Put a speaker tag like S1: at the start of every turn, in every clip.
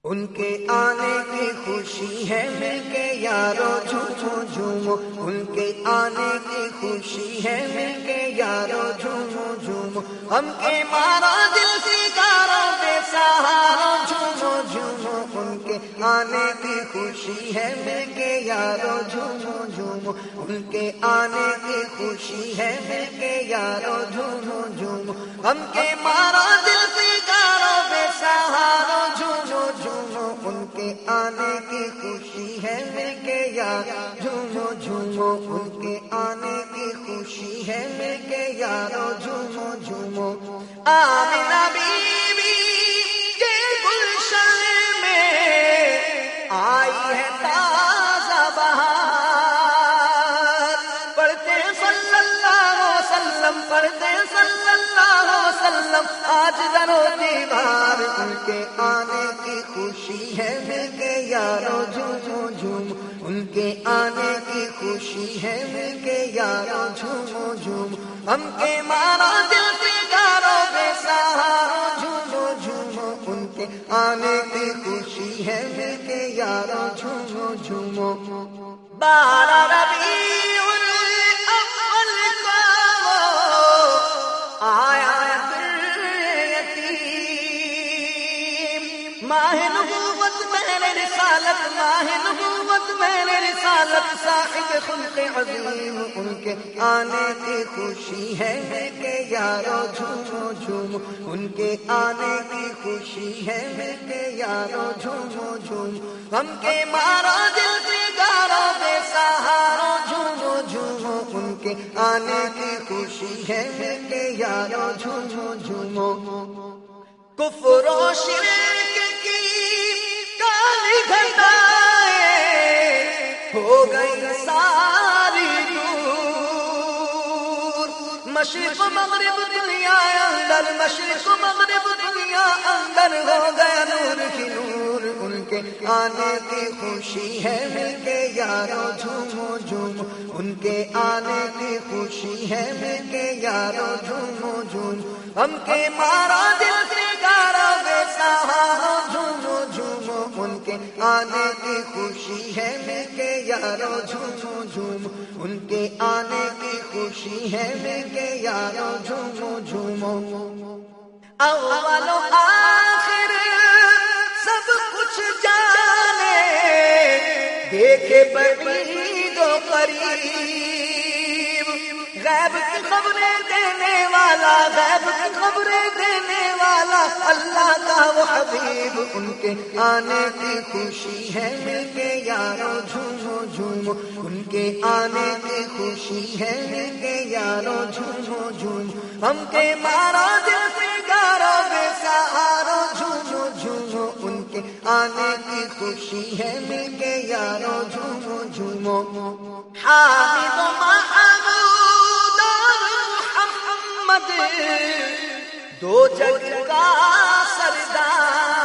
S1: ان کے آنے کی خوشی ہے مل کے یارو جھومو جھومو، ان کے آنے کی خوشی ہے مل کے یارو جھومو جھومو، ہم کے مارا دل سکاروں بے سہارا جھومو جھومو، ان کے آنے کی خوشی ہے مل کے یارو جھومو جھومو، ان کے آنے کی خوشی ہے مل کے یارو جھومو جھومو، ہم کے مارا دل سکاروں بے سہارا جھومو جھومو، ان کے آنے کی خوشی ہے مل کے یار جھومو جھومو، ان کے آنے کی خوشی ہے مل کے یارو جھومو جھومو۔ آمنہ بی بی کے گلشن میں آئی ہے تازہ بہار، پڑھتے صلی اللہ علیہ وسلم، پڑھتے صلی اللہ علیہ وسلم آج در و دیوار، ان کے آنے کی خوشی ہے مل کے یارو جھومو جھومو، ان کے آنے کی خوشی ہے مل کے یارو جھومو جھومو، ہم کے مارا دل پکارو بے سہارا جھومو جھومو، ان کے آنے کی خوشی ہے مل کے یارو جھومو جھومو۔ 12 ربیع الاول کو آیا ماہ نبوت میرے رسالت، ماہ نبوت میرے رسالت، صاحب خلق عظیم، ان کے آنے کی خوشی ہے مل کے یارو جھومو جھومو، ان کے آنے کی خوشی ہے مل کے یارو جھومو جھومو، ہم کے مارا دل پکارو بے سہارا جھومو جھومو، ان کے آنے کی خوشی ہے مل کے یارو جھومو جھومو۔ کفر و شرک ہو گئی ساری دور، مشرق و مغرب دنیا اندر، مشرق و مغرب دنیا اندر ہو گیا نور کی نور، ان کے آنے کی خوشی ہے مل کے یارو جھومو جھومو، ان کے آنے کی خوشی ہے مل کے یارو جھومو جھومو، ہم کے مارا دل پکارا بے سہارا جھومو جھومو، ان کے آنے کی خوشی ہے مل کے یارو جھومو جھومو، ان کے آنے کی خوشی ہے مل کے یارو جھومو جھومو۔ اول و آخر سب کچھ جانے، دیکھے بعید و قریب، غیب کی خبریں دینے والا، غیب کی خبریں دینے والا اللہ کا وہ حبیب، ان کے آنے کی خوشی ہے مل کے یارو جھومو جھومو، ان کے آنے کی خوشی ہے مل کے یارو جھومو جھومو، ہم کے مارا دل پکارو بے سہارا جھومو جھومو، ان کے آنے کی خوشی ہے مل کے یارو جھومو جھومو۔ حامد و محمود اور محمد دو جگ کا سردار،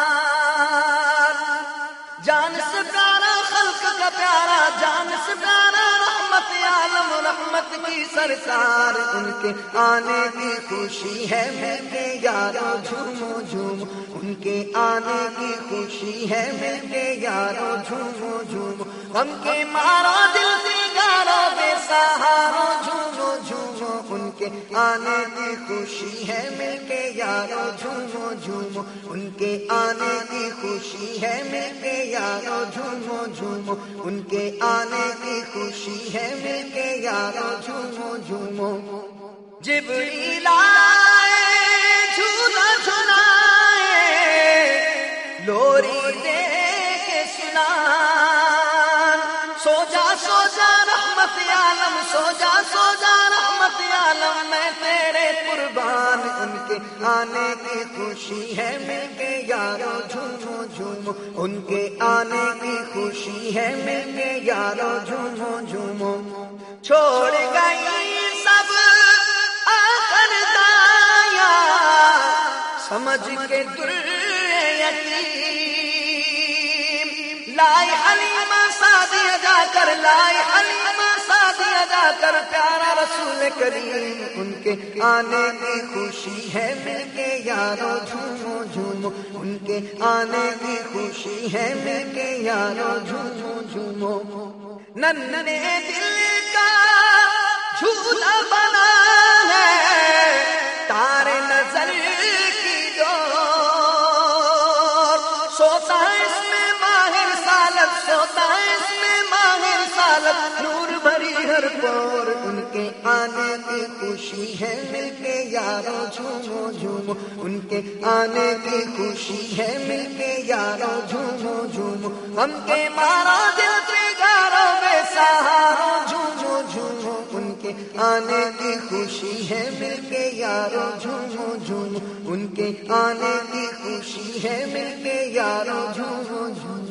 S1: جان سے پیارا خلق کا پیارا، جان سے پیارا رحمت عالم رحمت کی سرکار، ان کے آنے کی خوشی ہے مل کے یارو جھومو جھومو، ان کے آنے کی خوشی ہے مل کے یارو جھومو جھومو، ہم کے مارا دل پکارو بے سہارا جھومو جھومو، ان کے آنے کی خوشی ہے مل کے یارو جھومو جھومو، ان کے آنے کی خوشی ہے مل کے یارو جھومو جھومو، ان کے آنے کی خوشی ہے مل کے یارو جھومو جھومو۔ جبریل آئے جھولا جھلائے، لوری دے کے سنان، سو جا رحمت عالم، سو جا رحمت عالم، میں تیرے قربان، ان کے آنے کی خوشی ہے مل کے یارو جھومو جھومو، ان کے آنے کی خوشی ہے مل کے یارو جھومو جھومو۔ چھوڑ گئی سب آخر دایا، سمجھ کے در یتیم، لائی حلیمہ سعدیہ جا کر، لائی حلیمہ سعدیہ جا کر پیارا رسول کریم، ان کے آنے کی خوشی ہے مل کے یارو جھومو جھومو، ان کے آنے کی خوشی ہے مل کے یارو جھومو جھومو، ننھے دل کا جھولا بنا ہے تارے نظر کی ڈور، سوتا اس میں ماہر سالت، سوتا اس میں ماہر سالت، نور بھری ہر پور، ان کے آنے کی خوشی ہے مل کے یارو جھومو جھومو، ان کے آنے کی خوشی ہے مل کے یارو جھومو جھومو، غم کے مارا دل بگارو بے سہارو جھومو جھومو، ان کے آنے کی خوشی ہے مل کے یارو جھومو جھومو، ان کے آنے کی خوشی ہے مل کے یارو جھومو جھومو۔